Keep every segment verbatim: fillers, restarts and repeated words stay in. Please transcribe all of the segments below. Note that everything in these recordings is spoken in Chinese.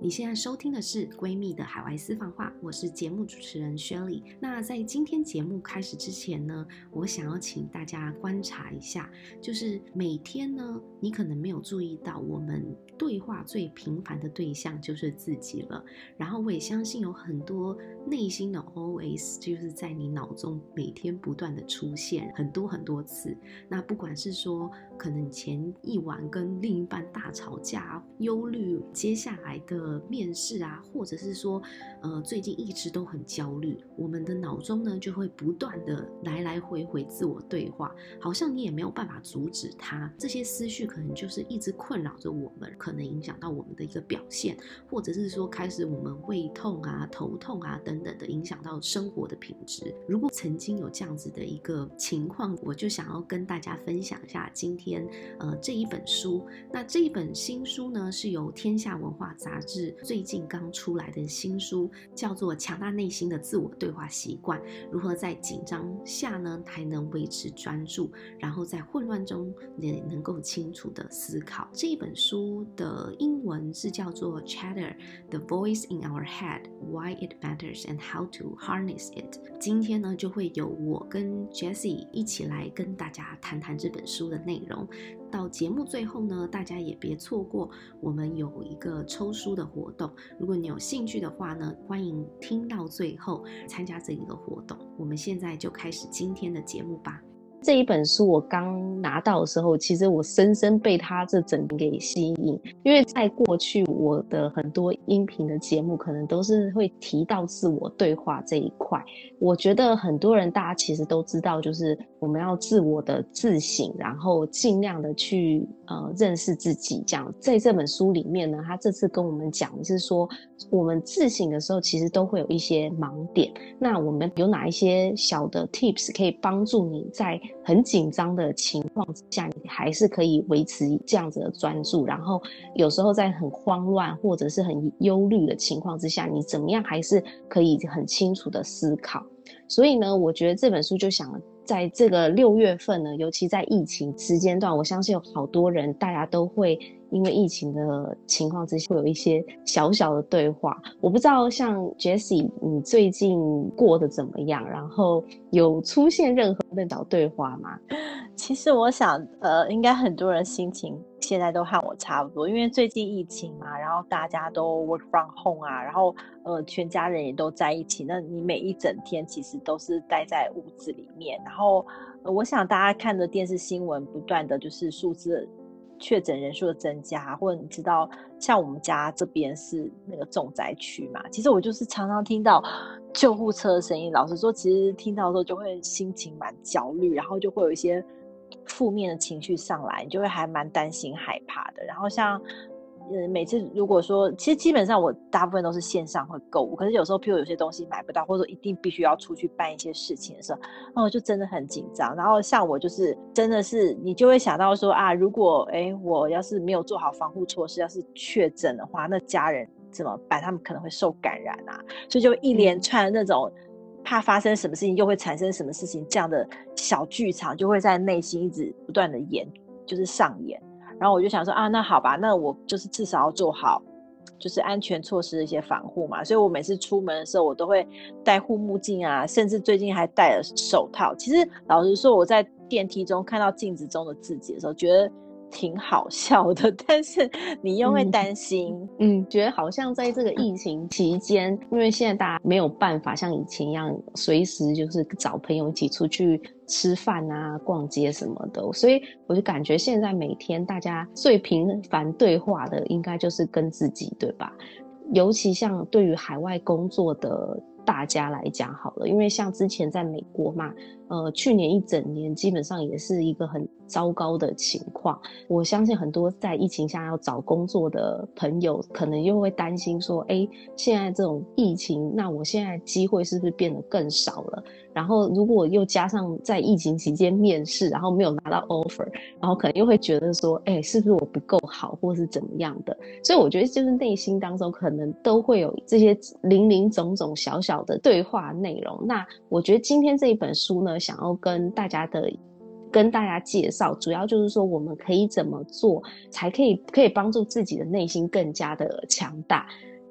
你现在收听的是闺蜜的海外私房话，我是节目主持人 Shirley。 那在今天节目开始之前呢，我想要请大家观察一下，就是每天呢，你可能没有注意到我们对话最频繁的对象就是自己了，然后我也相信有很多内心的 O S 就是在你脑中每天不断的出现很多很多次。那不管是说可能前一晚跟另一半大吵架，忧虑接下来的面试啊，或者是说呃最近一直都很焦虑，我们的脑中呢就会不断的来来回回自我对话，好像你也没有办法阻止它，这些思绪可能就是一直困扰着我们，可能影响到我们的一个表现，或者是说开始我们胃痛啊、头痛啊等等的，影响到生活的品质。如果曾经有这样子的一个情况，我就想要跟大家分享一下今天呃这一本书。那这一本新书呢，是由天下文化杂志最近刚出来的新书，叫做《强大内心的自我对话习惯》，如何在紧张下呢还能维持专注，然后在混乱中也能够清楚的思考。这一本书的英文是叫做 Chatter: The Voice in Our Head, Why It Matters and How to Harness It。 今天呢就会由我跟 Jessie 一起来跟大家谈谈这本书的内容。到节目最后呢，大家也别错过我们有一个抽书的活动，如果你有兴趣的话呢，欢迎听到最后参加这个活动。我们现在就开始今天的节目吧。 这一本书我刚拿到的时候，其实我深深被它这整个给吸引，因为在过去我的很多音频的节目可能都是会提到自我对话这一块。我觉得很多人大家其实都知道，就是我们要自我的自省，然后尽量的去呃认识自己这样。在这本书里面呢，他这次跟我们讲的是说，我们自省的时候其实都会有一些盲点，那我们有哪一些小的 tips 可以帮助你在很紧张的情况之下，你还是可以维持这样子的专注，然后有时候在很慌乱或者是很忧虑的情况之下，你怎么样还是可以很清楚的思考。所以呢，我觉得这本书就想在这个六月份呢，尤其在疫情时间段，我相信有好多人大家都会因为疫情的情况之下会有一些小小的对话。我不知道像 Jessie 你最近过得怎么样，然后有出现任何的小对话吗？ 其实我想呃，应该很多人心情现在都和我差不多，因为最近疫情嘛，然后大家都 work from home 啊，然后呃全家人也都在一起，那你每一整天其实都是待在屋子里面，然后、呃、我想大家看的电视新闻不断的就是数字确诊人数的增加，或者你知道像我们家这边是那个重灾区嘛，其实我就是常常听到救护车的声音，老实说其实听到的时候就会心情蛮焦虑，然后就会有一些负面的情绪上来，你就会还蛮担心害怕的。然后像呃，每次如果说其实基本上我大部分都是线上会购物，可是有时候譬如有些东西买不到，或者说一定必须要出去办一些事情的时候，那我就真的很紧张。然后像我就是真的是你就会想到说啊，如果诶我要是没有做好防护措施，要是确诊的话，那家人怎么办？他们可能会受感染啊，所以就一连串的那种、嗯怕发生什么事情又会产生什么事情，这样的小剧场就会在内心一直不断的演，就是上演。然后我就想说啊，那好吧，那我就是至少要做好就是安全措施的一些防护嘛，所以我每次出门的时候我都会戴护目镜啊，甚至最近还戴了手套。其实老实说，我在电梯中看到镜子中的自己的时候觉得挺好笑的，但是你又会担心。 嗯, 嗯觉得好像在这个疫情期间，因为现在大家没有办法像以前一样随时就是找朋友一起出去吃饭啊、逛街什么的，所以我就感觉现在每天大家最频繁对话的应该就是跟自己，对吧？尤其像对于海外工作的大家来讲好了，因为像之前在美国嘛，呃，去年一整年基本上也是一个很糟糕的情况。我相信很多在疫情下要找工作的朋友可能又会担心说，诶，现在这种疫情，那我现在机会是不是变得更少了？然后如果又加上在疫情期间面试，然后没有拿到 offer， 然后可能又会觉得说，诶，是不是我不够好，或是怎么样的？所以我觉得就是内心当中可能都会有这些零零总总小小的对话内容。那我觉得今天这一本书呢，想要跟大家的跟大家介绍，主要就是说我们可以怎么做才可以可以帮助自己的内心更加的强大。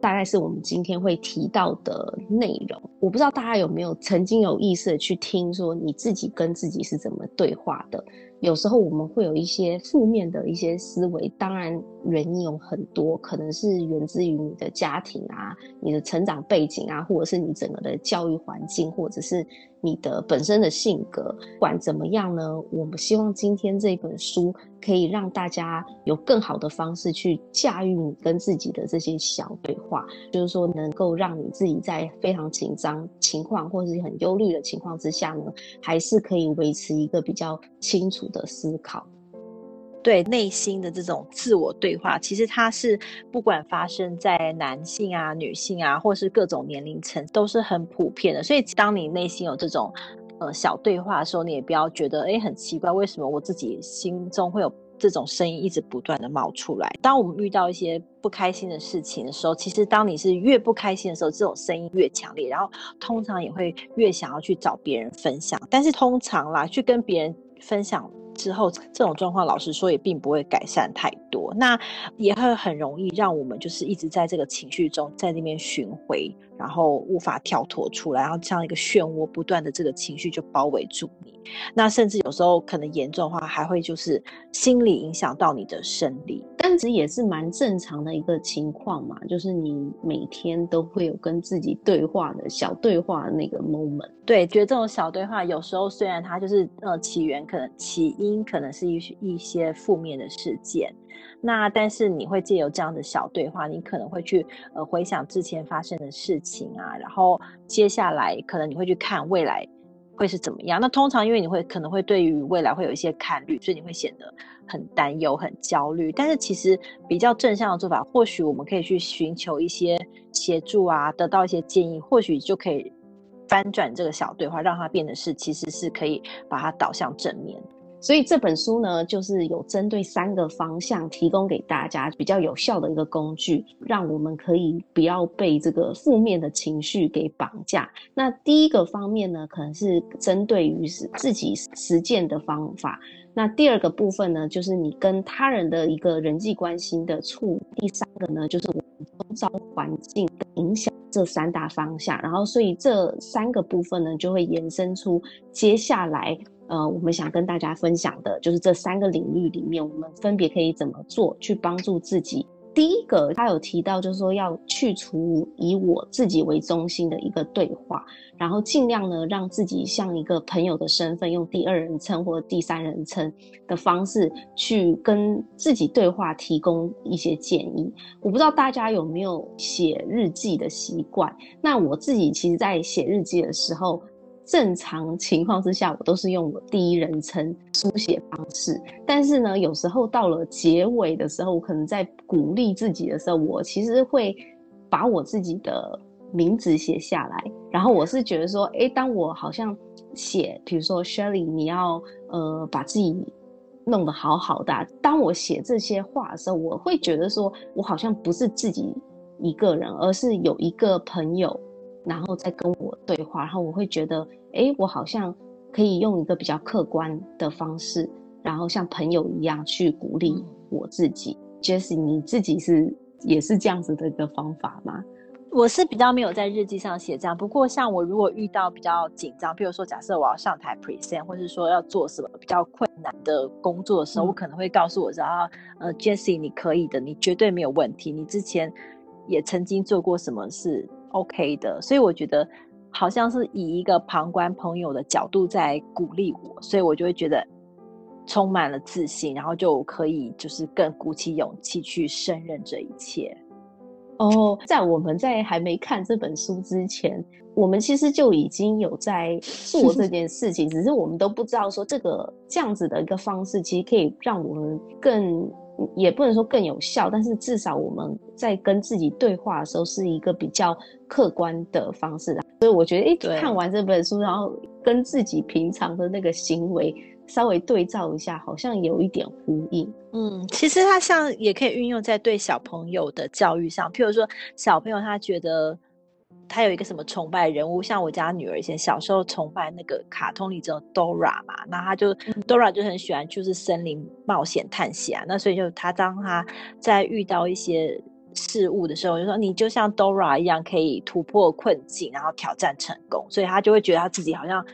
大概是我们今天会提到的内容。我不知道大家有没有曾经有意识的去听说你自己跟自己是怎么对话的。有时候我们会有一些负面的一些思维，当然原因有很多，可能是源自于你的家庭啊，你的成长背景啊，或者是你整个的教育环境，或者是你的本身的性格。不管怎么样呢，我们希望今天这本书可以让大家有更好的方式去驾驭你跟自己的这些小对话，就是说能够让你自己在非常紧张情况或是很忧虑的情况之下呢，还是可以维持一个比较清楚的思考。 对内心的这种自我对话，其实它是不管发生在男性啊、女性啊，或是各种年龄层，都是很普遍的。所以当你内心有这种呃小对话的时候，你也不要觉得哎很奇怪，为什么我自己心中会有这种声音一直不断的冒出来。当我们遇到一些不开心的事情的时候，其实当你是越不开心的时候，这种声音越强烈，然后通常也会越想要去找别人分享。但是通常啦，去跟别人分享之后，这种状况老实说也并不会改善太多，那也会很容易让我们就是一直在这个情绪中在那边巡回，然后无法跳脱出来，然后像一个漩涡，不断的这个情绪就包围住你。那甚至有时候可能严重的话，还会就是心理影响到你的生理。 但是也是蛮正常的一个情况嘛，就是你每天都会有跟自己对话的小对话的那个 moment。 对，觉得这种小对话有时候虽然它就是呃起源可能起因可能是一一些负面的事件，那但是你会借由这样的小对话，你可能会去呃回想之前发生的事情啊，然后接下来可能你会去看未来会是怎么样。那通常因为你会可能会对于未来会有一些看虑，所以你会显得很担忧很焦虑。但是其实比较正向的做法，或许我们可以去寻求一些协助啊，得到一些建议，或许就可以翻转这个小对话，让它变得是其实是可以把它导向正面。 所以这本书呢，就是有针对三个方向提供给大家比较有效的一个工具，让我们可以不要被这个负面的情绪给绑架。那第一个方面呢，可能是针对于自己实践的方法。那第二个部分呢，就是你跟他人的一个人际关系的处理。第三个呢，就是我们周遭环境的影响，这三大方向。然后所以这三个部分呢，就会延伸出接下来呃，我们想跟大家分享的就是这三个领域里面，我们分别可以怎么做去帮助自己。第一个他有提到就是说要去除以我自己为中心的一个对话，然后尽量呢让自己像一个朋友的身份，用第二人称或第三人称的方式去跟自己对话，提供一些建议。我不知道大家有没有写日记的习惯，那我自己其实在写日记的时候，正常情况之下我都是用我第一人称书写方式，但是呢有时候到了结尾的时候，我可能在鼓励自己的时候，我其实会把我自己的名字写下来。然后我是觉得说诶，当我好像写比如说 Shirley 你要呃把自己弄得好好的、啊、当我写这些话的时候，我会觉得说我好像不是自己一个人，而是有一个朋友然后再跟我对话，然后我会觉得诶，我好像可以用一个比较客观的方式，然后像朋友一样去鼓励我自己。 Jessie 你自己是也是这样子的一个方法吗？ 我是比较没有在日记上写这样，不过像我如果遇到比较紧张，比如说假设我要上台 present， 或是说要做什么比较困难的工作的时候、嗯、我可能会告诉我说啊，呃 Jessie 你可以的，你绝对没有问题，你之前也曾经做过什么是 OK 的。所以我觉得好像是以一个旁观朋友的角度在鼓励我，所以我就会觉得充满了自信，然后就可以就是更鼓起勇气去胜任这一切。 哦，在我们在还没看这本书之前，我们其实就已经有在做这件事情，只是我们都不知道说这个这样子的一个方式其实可以让我们更，也不能说更有效，但是至少我们在跟自己对话的时候是一个比较客观的方式。所以我觉得诶，看完这本书然后跟自己平常的那个行为稍微对照一下，好像有一点呼应。 嗯，其实它像也可以运用在对小朋友的教育上，譬如说小朋友他觉得他有一个什么崇拜人物，像我家女儿以前小时候崇拜那个卡通里只有 Dora 嘛，那他就、嗯、Dora 就很喜欢就是森林冒险探险啊，那所以就他当他在遇到一些事物的时候，就说你就像 Dora 一样可以突破困境，然后挑战成功，所以他就会觉得他自己好像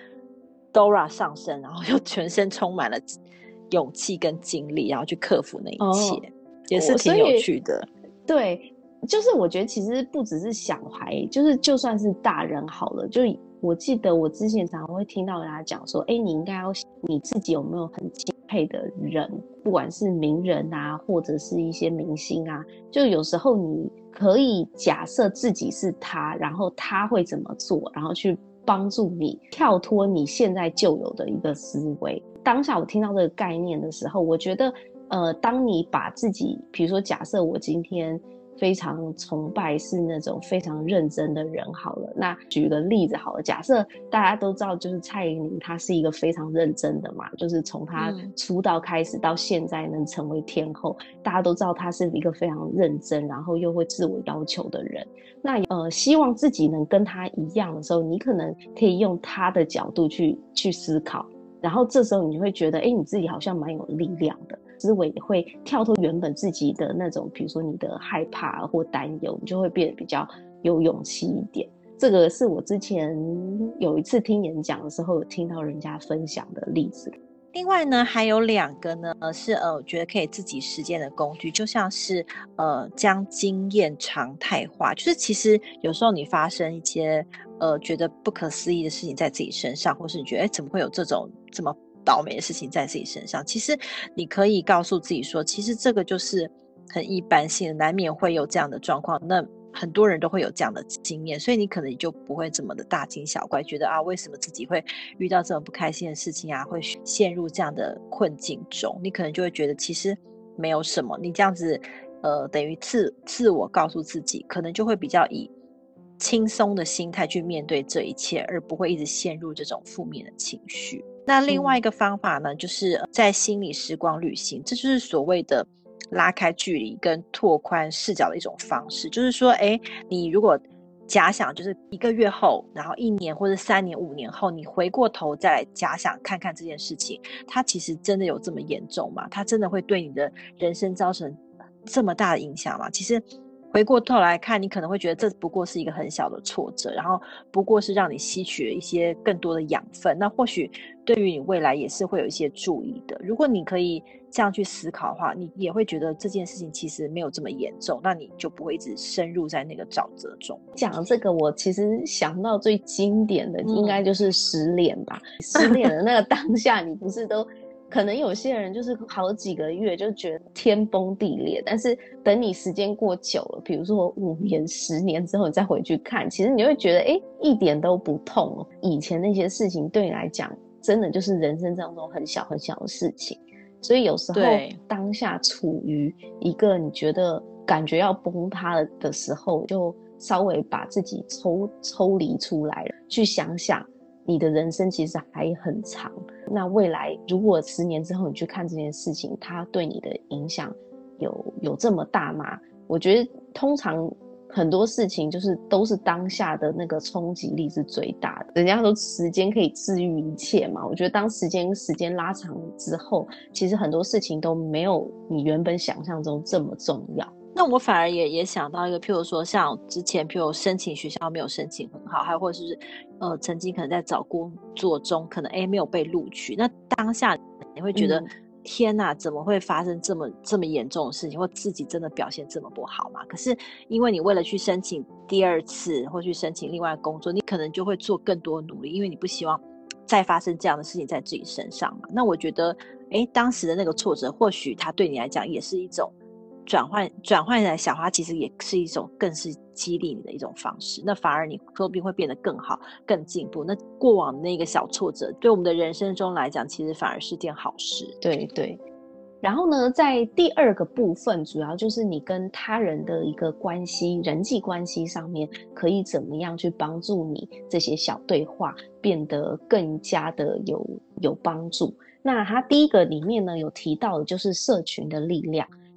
Dora 上身，然后又全身充满了勇气跟精力，然后去克服那一切，哦、也是挺有趣的。 对，就是我觉得其实不只是小孩，就是就算是大人好了，就我记得我之前常常会听到人家讲说，哎，你应该要你自己有没有很敬佩的人，不管是名人啊，或者是一些明星啊，就有时候你可以假设自己是他，然后他会怎么做，然后去帮助你跳脱你现在就有的一个思维。当下我听到这个概念的时候，我觉得呃，当你把自己，比如说假设我今天非常崇拜是那种非常认真的人好了，那举个例子好了，假设大家都知道就是蔡依林她是一个非常认真的嘛，就是从她出道开始到现在能成为天后、嗯、大家都知道她是一个非常认真然后又会自我要求的人。那呃，希望自己能跟她一样的时候，你可能可以用她的角度去去思考，然后这时候你就会觉得哎，你自己好像蛮有力量的，思维也会跳脱原本自己的那种比如说你的害怕或担忧，你就会变得比较有勇气一点。这个是我之前有一次听演讲的时候有听到人家分享的例子。 另外呢还有两个呢是呃，我觉得可以自己实践的工具，就像是呃将经验常态化，就是其实有时候你发生一些呃觉得不可思议的事情在自己身上，或是你觉得哎怎么会有这种这么倒霉的事情在自己身上，其实你可以告诉自己说，其实这个就是很一般性的，难免会有这样的状况，那很多人都会有这样的经验，所以你可能就不会这么的大惊小怪，觉得啊为什么自己会遇到这么不开心的事情啊，会陷入这样的困境中，你可能就会觉得其实没有什么，你这样子呃等于自自我告诉自己，可能就会比较以轻松的心态去面对这一切，而不会一直陷入这种负面的情绪。那另外一个方法呢、嗯、就是在心理时光旅行，这就是所谓的拉开距离跟拓宽视角的一种方式。就是说诶你如果假想就是一个月后，然后一年或者三年五年后，你回过头再来假想看看这件事情，它其实真的有这么严重吗？它真的会对你的人生造成这么大的影响吗？其实回过头来看，你可能会觉得这不过是一个很小的挫折，然后不过是让你吸取了一些更多的养分，那或许对于你未来也是会有一些注意的。如果你可以这样去思考的话，你也会觉得这件事情其实没有这么严重，那你就不会一直深入在那个沼泽中。 讲这个我其实想到最经典的应该就是失恋吧、嗯、失恋的那个当下你不是都可能有些人就是好几个月就觉得天崩地裂，但是等你时间过久了，比如说五年十年之后你再回去看，其实你会觉得哎，一点都不痛。以前那些事情对你来讲真的就是人生当中很小很小的事情，所以有时候当下处于一个你觉得感觉要崩塌的时候，就稍微把自己抽抽离出来了，去想想你的人生其实还很长，那未来如果十年之后你去看这件事情，它对你的影响有有这么大吗？我觉得通常很多事情就是都是当下的那个冲击力是最大的。人家说时间可以治愈一切嘛，我觉得当时间时间拉长之后，其实很多事情都没有你原本想象中这么重要。 那我反而也也想到一个，譬如说像之前譬如申请学校没有申请很好，还或者是呃曾经可能在找工作中可能诶没有被录取，那当下你会觉得、嗯、天哪怎么会发生这么这么严重的事情，或自己真的表现这么不好嘛？可是因为你为了去申请第二次或去申请另外的工作，你可能就会做更多努力，因为你不希望再发生这样的事情在自己身上嘛。那我觉得诶当时的那个挫折或许它对你来讲也是一种转换转换来想，它其实也是一种更是激励你的一种方式，那反而你说不定会变得更好更进步。那过往的那个小挫折对我们的人生中来讲其实反而是件好事。 对对。然后呢在第二个部分主要就是你跟他人的一个关系，人际关系上面可以怎么样去帮助你这些小对话变得更加的有有帮助。那他第一个里面呢有提到的就是社群的力量。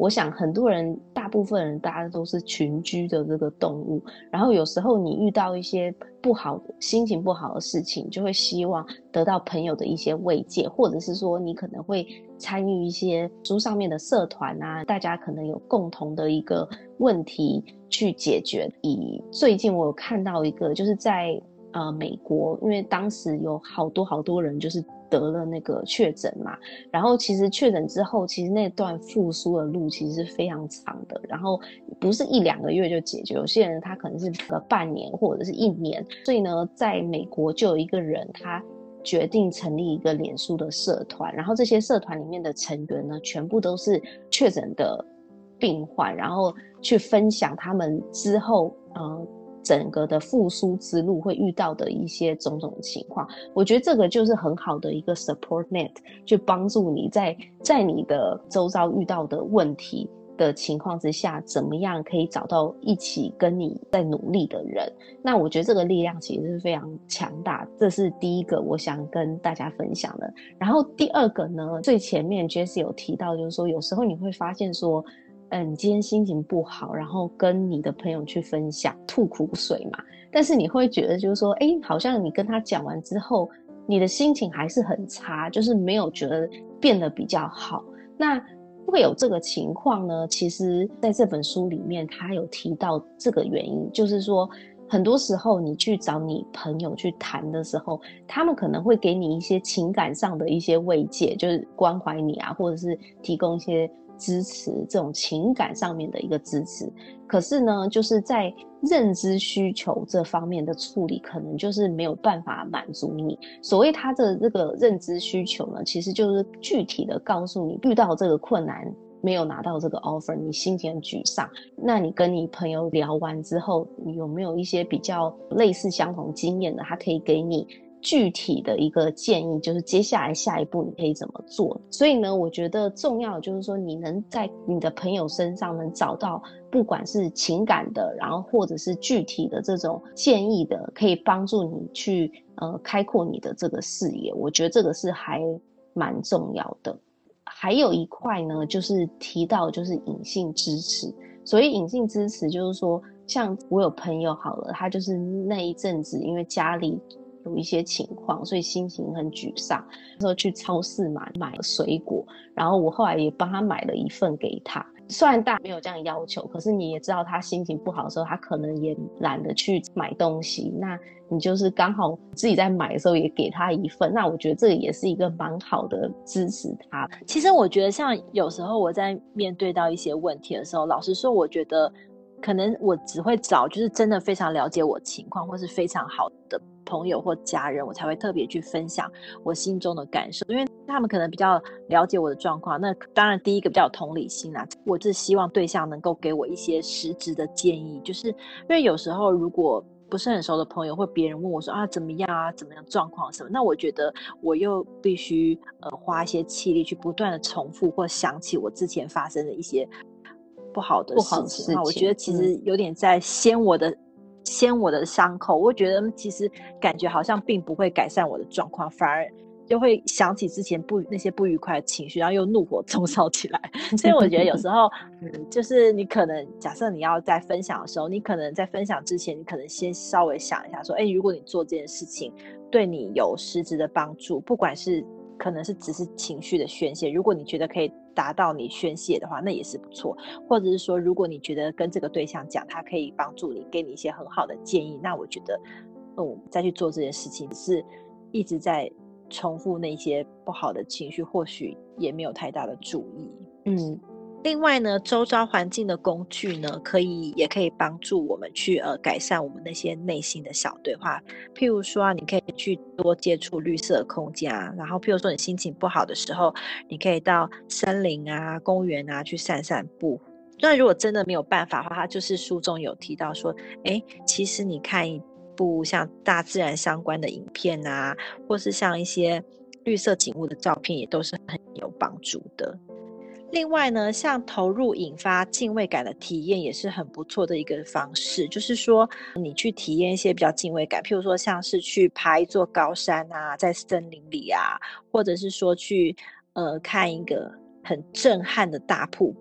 我想很多人，大部分人大家都是群居的这个动物，然后有时候你遇到一些不好的心情不好的事情，就会希望得到朋友的一些慰藉，或者是说你可能会参与一些书上面的社团啊，大家可能有共同的一个问题去解决。以最近我有看到一个，就是在呃美国，因为当时有好多好多人就是得了那个确诊嘛，然后其实确诊之后，其实那段复苏的路其实是非常长的，然后不是一两个月就解决，有些人他可能是个半年或者是一年。所以呢，在美国就有一个人他决定成立一个脸书的社团，然后这些社团里面的成员呢，全部都是确诊的病患，然后去分享他们之后呃整个的复苏之路会遇到的一些种种情况。我觉得这个就是很好的一个 support net， 去帮助你在在你的周遭遇到的问题的情况之下，怎么样可以找到一起跟你在努力的人。那我觉得这个力量其实是非常强大，这是第一个我想跟大家分享的。然后第二个呢，最前面 Jessie 有提到，就是说有时候你会发现说嗯，你今天心情不好，然后跟你的朋友去分享，吐苦水嘛，但是你会觉得就是说，诶，好像你跟他讲完之后，你的心情还是很差，就是没有觉得变得比较好。那会有这个情况呢，其实在这本书里面他有提到这个原因，就是说很多时候你去找你朋友去谈的时候，他们可能会给你一些情感上的一些慰藉，就是关怀你啊，或者是提供一些支持，这种情感上面的一个支持。可是呢，就是在认知需求这方面的处理，可能就是没有办法满足你。所谓他的这个认知需求呢，其实就是具体的告诉你，遇到这个困难没有拿到这个 offer， 你心情很沮丧，那你跟你朋友聊完之后，你有没有一些比较类似相同经验的，他可以给你具体的一个建议，就是接下来下一步你可以怎么做。所以呢，我觉得重要的就是说，你能在你的朋友身上能找到不管是情感的，然后或者是具体的这种建议的，可以帮助你去呃开阔你的这个视野，我觉得这个是还蛮重要的。还有一块呢，就是提到就是隐性支持。所谓隐性支持，就是说像我有朋友好了，他就是那一阵子因为家里有一些情况，所以心情很沮丧，那时候去超市买买了水果，然后我后来也帮他买了一份给他。虽然大家没有这样要求，可是你也知道他心情不好的时候，他可能也懒得去买东西，那你就是刚好自己在买的时候也给他一份，那我觉得这个也是一个蛮好的支持他。 其实我觉得像有时候我在面对到一些问题的时候，老实说我觉得可能我只会找就是真的非常了解我情况或是非常好的朋友或家人，我才会特别去分享我心中的感受，因为他们可能比较了解我的状况。那当然第一个比较有同理心啦，我是希望对象能够给我一些实质的建议，就是因为有时候如果不是很熟的朋友或别人问我说啊怎么样啊怎么样状况什么，那我觉得我又必须呃花一些气力去不断的重复或想起我之前发生的一些不好的事情的话，我觉得其实有点在掀我的、嗯、掀我的伤口。我觉得其实感觉好像并不会改善我的状况，反而就会想起之前不那些不愉快的情绪，然后又怒火中烧起来。所以我觉得有时候嗯，就是你可能假设你要在分享的时候，你可能在分享之前你可能先稍微想一下说，哎，如果你做这件事情对你有实质的帮助，不管是可能是只是情绪的宣泄，如果你觉得可以达到你宣泄的话，那也是不错。或者是说如果你觉得跟这个对象讲他可以帮助你，给你一些很好的建议，那我觉得嗯，再去做这件事情是一直在重复那些不好的情绪，或许也没有太大的注意。嗯，另外呢，周遭环境的工具呢，可以也可以帮助我们去呃改善我们那些内心的小对话。譬如说啊，你可以去多接触绿色的空间啊，然后譬如说你心情不好的时候，你可以到森林啊、公园啊去散散步。那如果真的没有办法的话，它就是书中有提到说，哎，其实你看一部像大自然相关的影片啊，或是像一些绿色景物的照片，也都是很有帮助的。另外呢，像投入引发敬畏感的体验也是很不错的一个方式，就是说你去体验一些比较敬畏感，譬如说像是去爬一座高山啊，在森林里啊，或者是说去呃看一个很震撼的大瀑布。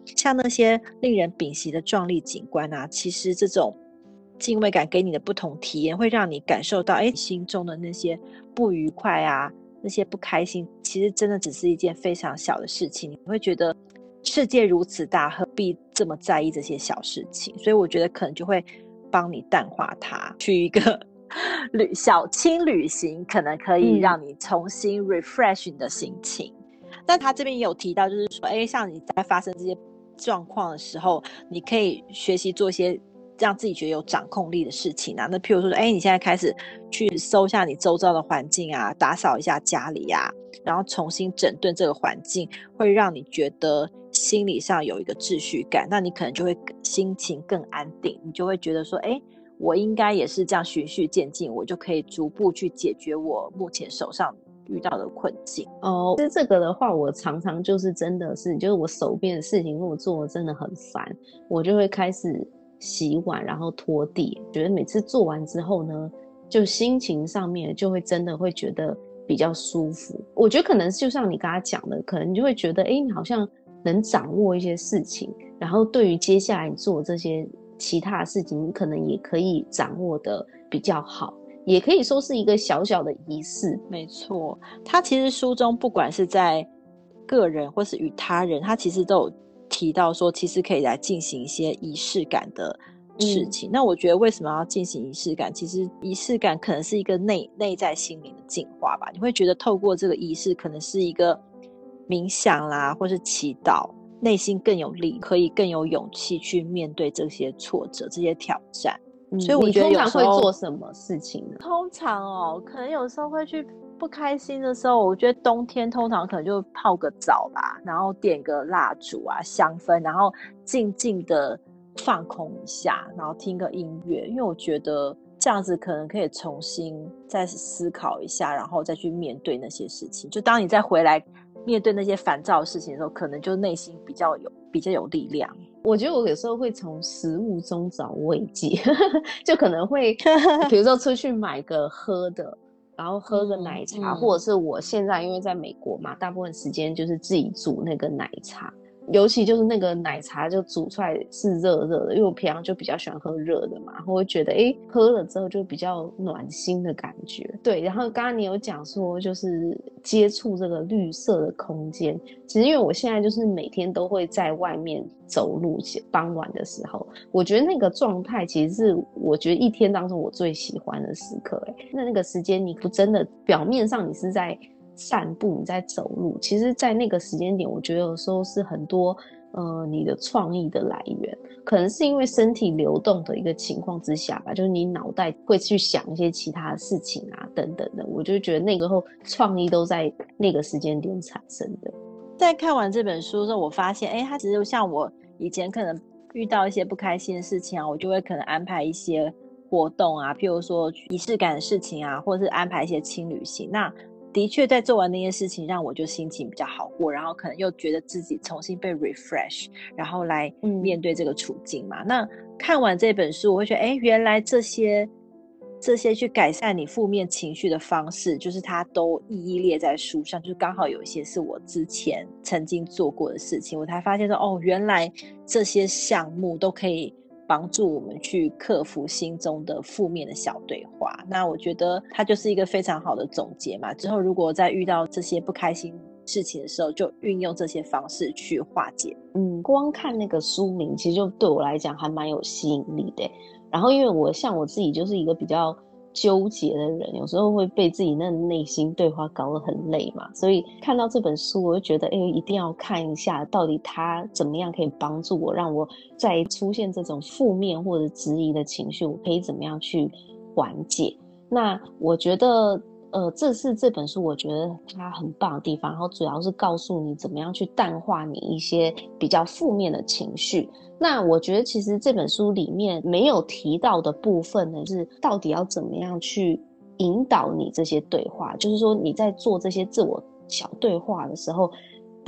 像那些令人屏息的壮丽景观啊，其实这种敬畏感给你的不同体验，会让你感受到，哎，心中的那些不愉快啊，那些不开心，其实真的只是一件非常小的事情。你会觉得世界如此大，何必这么在意这些小事情？所以我觉得可能就会帮你淡化它，去一个旅小轻旅行，可能可以让你重新 refresh 你的心情。嗯、但他这边也有提到，就是说，哎，像你在发生这些状况的时候，你可以学习做一些让自己觉得有掌控力的事情啊。那譬如说，哎，你现在开始去搜一下你周遭的环境啊，打扫一下家里啊，然后重新整顿这个环境，会让你觉得心理上有一个秩序感，那你可能就会心情更安定，你就会觉得说，哎，我应该也是这样循序渐进，我就可以逐步去解决我目前手上遇到的困境。 哦，其实这个的话，我常常就是真的是，就是我手边的事情如果做的真的很烦，我就会开始洗碗，然后拖地。觉得每次做完之后呢，就心情上面就会真的会觉得比较舒服。我觉得可能就像你刚才讲的，可能你就会觉得，哎，你好像能掌握一些事情，然后对于接下来你做这些其他的事情，你可能也可以掌握的比较好。也可以说是一个小小的仪式。 没错，他其实书中不管是在个人或是与他人，他其实都有提到说，其实可以来进行一些仪式感的事情。嗯、那我觉得为什么要进行仪式感？其实仪式感可能是一个内内在心灵的进化吧。你会觉得透过这个仪式，可能是一个冥想啦，或是祈祷，内心更有力，可以更有勇气去面对这些挫折、这些挑战。 嗯、 所以我觉得有时候你通常会做什么事情呢？ 通常哦，可能有时候会去不开心的时候，我觉得冬天通常可能就泡个澡吧，然后点个蜡烛啊、香氛，然后静静的放空一下，然后听个音乐，因为我觉得这样子可能可以重新再思考一下，然后再去面对那些事情。就当你再回来面对那些烦躁的事情的时候，可能就内心比较有比较有力量。 我觉得我有时候会从食物中找慰藉，就可能会比如说出去买个喝的，然后喝个奶茶、嗯嗯、或者是我现在因为在美国嘛，大部分时间就是自己煮那个奶茶，尤其就是那个奶茶就煮出来是热热的，因为我平常就比较喜欢喝热的嘛，然后会觉得诶喝了之后就比较暖心的感觉。对，然后刚刚你有讲说就是接触这个绿色的空间，其实因为我现在就是每天都会在外面走路，傍晚的时候我觉得那个状态其实是我觉得一天当中我最喜欢的时刻。那那个时间你不真的表面上你是在散步，你在走路，其实在那个时间点我觉得有时候是很多呃你的创意的来源，可能是因为身体流动的一个情况之下吧，就是你脑袋会去想一些其他的事情啊等等的，我就觉得那个后创意都在那个时间点产生的。 在看完这本书的时候，我发现哎，它其实像我以前可能遇到一些不开心的事情啊，我就会可能安排一些活动啊，譬如说仪式感的事情啊，或者是安排一些轻旅行，那的确在做完那些事情让我就心情比较好过，然后可能又觉得自己重新被 refresh， 然后来面对这个处境嘛、嗯、那看完这本书我会觉得哎，原来这些这些去改善你负面情绪的方式，就是它都一一列在书上，就是刚好有一些是我之前曾经做过的事情，我才发现说哦，原来这些项目都可以帮助我们去克服心中的负面的小对话。那我觉得它就是一个非常好的总结嘛，之后如果在遇到这些不开心事情的时候，就运用这些方式去化解。 嗯，光看那个书名其实就对我来讲还蛮有吸引力的。然后因为我像我自己就是一个比较纠结的人，有时候会被自己那内心对话搞得很累嘛，所以看到这本书我就觉得哎，一定要看一下到底它怎么样可以帮助我，让我在出现这种负面或者质疑的情绪，我可以怎么样去缓解。那我觉得呃，这是这本书我觉得它很棒的地方，然后主要是告诉你怎么样去淡化你一些比较负面的情绪。那我觉得其实这本书里面没有提到的部分呢，是到底要怎么样去引导你这些对话，就是说你在做这些自我小对话的时候，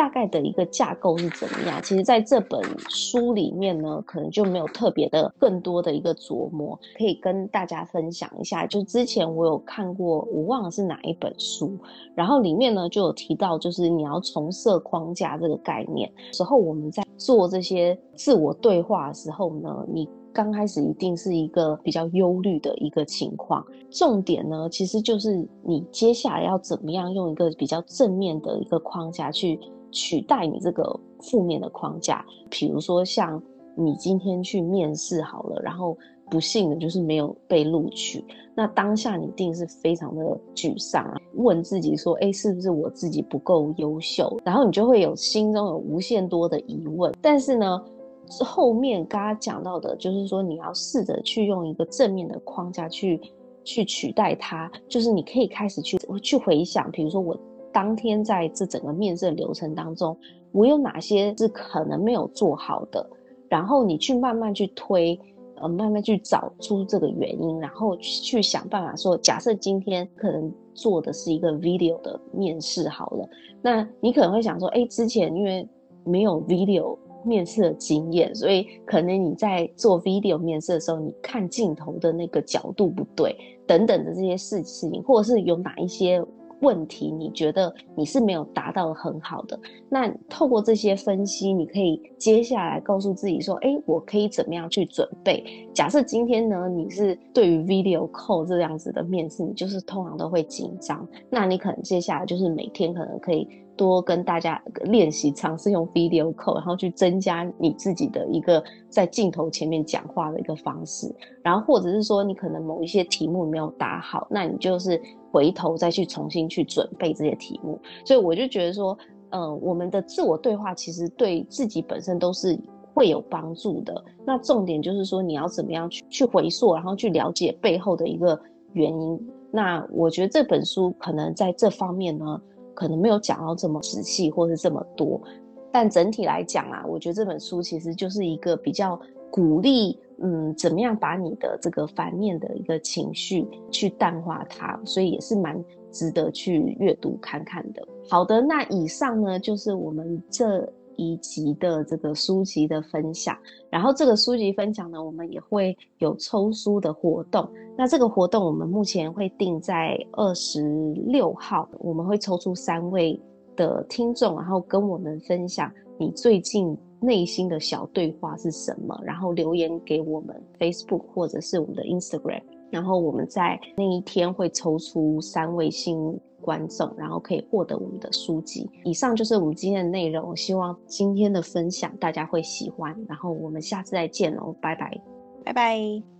大概的一个架构是怎么样，其实在这本书里面呢，可能就没有特别的更多的一个琢磨，可以跟大家分享一下。就之前我有看过，我忘了是哪一本书，然后里面呢就有提到，就是你要重设框架这个概念。有时候我们在做这些自我对话的时候呢，你刚开始一定是一个比较忧虑的一个情况，重点呢其实就是你接下来要怎么样用一个比较正面的一个框架去取代你这个负面的框架。比如说像你今天去面试好了，然后不幸的就是没有被录取，那当下你一定是非常的沮丧啊，问自己说，诶，是不是我自己不够优秀？然后你就会有心中有无限多的疑问。但是呢，后面刚刚讲到的就是说，你要试着去用一个正面的框架去去取代它，就是你可以开始去去回想，比如说我当天在这整个面试的流程当中，我有哪些是可能没有做好的，然后你去慢慢去推，呃，慢慢去找出这个原因，然后去想办法说，假设今天可能做的是一个 video 的面试好了，那你可能会想说，哎，之前因为没有 video面试的经验，所以可能你在做 video 面试的时候，你看镜头的那个角度不对，等等的这些事情，或者是有哪一些问题你觉得你是没有达到很好的，那透过这些分析，你可以接下来告诉自己说，诶，我可以怎么样去准备。假设今天呢，你是对于 video call 这样子的面试，你就是通常都会紧张，那你可能接下来就是每天可能可以多跟大家练习尝试用 video call， 然后去增加你自己的一个在镜头前面讲话的一个方式，然后或者是说你可能某一些题目没有答好，那你就是回头再去重新去准备这些题目。所以我就觉得说呃，我们的自我对话其实对自己本身都是会有帮助的，那重点就是说你要怎么样去去回溯，然后去了解背后的一个原因。那我觉得这本书可能在这方面呢可能没有讲到这么仔细或是这么多，但整体来讲啊，我觉得这本书其实就是一个比较鼓励嗯，怎么样把你的这个反面的一个情绪去淡化它，所以也是蛮值得去阅读看看的。好的，那以上呢就是我们这一集的这个书籍的分享，然后这个书籍分享呢，我们也会有抽书的活动。那这个活动我们目前会定在二十六号，我们会抽出三位的听众，然后跟我们分享你最近内心的小对话是什么，然后留言给我们 Facebook 或者是我们的 Instagram， 然后我们在那一天会抽出三位幸运观众，然后可以获得我们的书籍。以上就是我们今天的内容，我希望今天的分享大家会喜欢，然后我们下次再见咯，拜拜拜拜。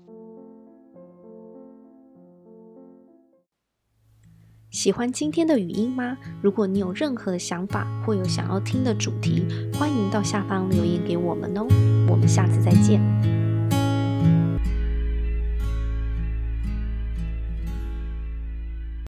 喜欢今天的语音吗？如果你有任何的想法或有想要听的主题，欢迎到下方留言给我们哦。我们下次再见。